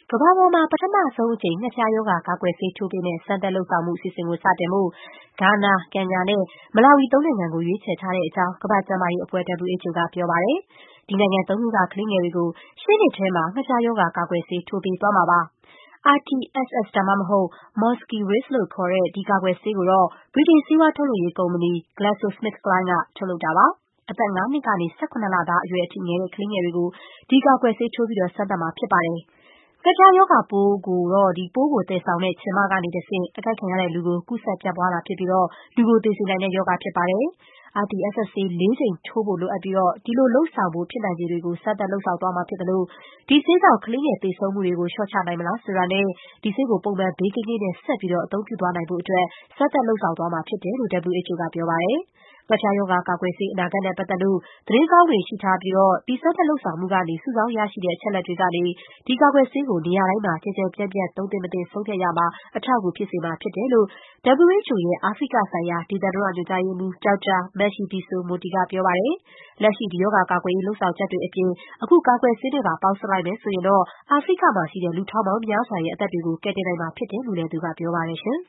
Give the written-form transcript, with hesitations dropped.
ကမ္ဘာပေါ်မှာ ပထမဆုံးအကြိမ် ငှက်ဖျားရောဂါ ကာကွယ်ဆေးထိုးပေးမယ့် စမ်းသပ်လုပ်ဆောင်မှု အစီအစဉ်ကို စတင်ဖို့ ဂါနာ၊ ကင်ညာနဲ့ မလာဝီ သုံးနိုင်ငံကို ရွေးချယ်ထားတဲ့အကြောင်း ကမ္ဘာ့ကျန်းမာရေးအဖွဲ့ WHO က ပြောပါတယ်။ ဒီနိုင်ငံသုံးခုက ကလေးငယ်တွေကို ရှေ့နှစ်ထဲမှာ ငှက်ဖျားရောဂါ ကာကွယ်ဆေး ထိုးပေးသွားမှာပါ။ RTS ဒါမှမဟုတ် Mosquirix လို့ခေါ်တဲ့ ဒီကာကွယ်ဆေးကိုတော့ ဗြိတိန် ဆေးဝါးထုတ်လုပ်ရေးကုမ္ပဏီ GlaxoSmithKline က ထုတ်လုပ်တာပါ။ အသက် ၅ နှစ်ကနေ ၁၇ လသားအရွယ်အထိ ငယ်တဲ့ ကလေးငယ်တွေကို ဒီကာကွယ်ဆေးထိုးပြီး စမ်းသပ်မှာ ဖြစ်ပါတယ်။ ငှက်ဖျားရောဂါပိုးကို သယ်ဆောင်တဲ့ ခြင် မကနေတဆင့် အကိုက်ခံရတဲ့လူကို ကူးစက်ပြန့်ပွားတာဖြစ်ပြီး လူကိုသေစေနိုင်တဲ့ရောဂါ ဖြစ်ပါတယ်။ RTS ဆေး ၄ ကြိမ်ထိုးဖို့လိုအပ်ပြီး ဒီလိုလုပ်ဆောင်ဖို့ ဖြစ်နိုင်ခြေတွေကို စမ်းသပ်လုပ်ဆောင်သွားမှာဖြစ်သလို ဒီဆေးကြောင့် ကလေးငယ်သေဆုံးမှုတွေကို လျှော့ချနိုင်မလားဆိုတာနဲ့ ဒီဆေးကို ပုံမှန်ဘေးကင်းကင်းနဲ့ ဆက်ပြီး အသုံးပြုသွားနိုင်ဖို့အတွက် စမ်းသပ်လုပ်ဆောင်သွားမှာဖြစ်တယ်လို့ WHO က ပြောပါတယ်။ ငှက်ဖျားရောဂါ ကာကွယ်ဆေး အနာဂတ်နဲ့ပတ်သက်လို့ သတင်းကောင်းတွေရှိထားပြီး ဒီစမ်းသပ်လုပ်ဆောင်မှုကနေ စုဆောင်းရရှိတဲ့ အချက်အလက်တွေကနေ ဒီကာကွယ်ဆေးကို နေရာတိုင်းမှာ ကျယ်ကျယ်ပြန့်ပြန့် သုံးသင့်မသင့် ဆုံးဖြတ်ရာမှာ အထောက်အကူဖြစ်စေမှာဖြစ်တယ်လို့ WHO ရဲ့ အာဖရိကဆိုင်ရာ ဒေသန္တရညွှန်ကြားရေးမှူး ဒေါက်တာ Matshidiso Moeti က ပြောပါတယ်။ လက်ရှိ ဒီရောဂါကာကွယ်ရေး လုပ်ဆောင်ချက်တွေအပြင် အခု ကာကွယ်ဆေးနဲ့ပါ ပေါင်းစပ်လိုက်မယ်ဆိုရင် အာဖရိကမှာရှိတဲ့ လူထောင်ပေါင်းများစွာရဲ့ အသက်တွေကို ကယ်တင်နိုင်မှာဖြစ်တယ်လို့လည်း သူက ပြောပါတယ်။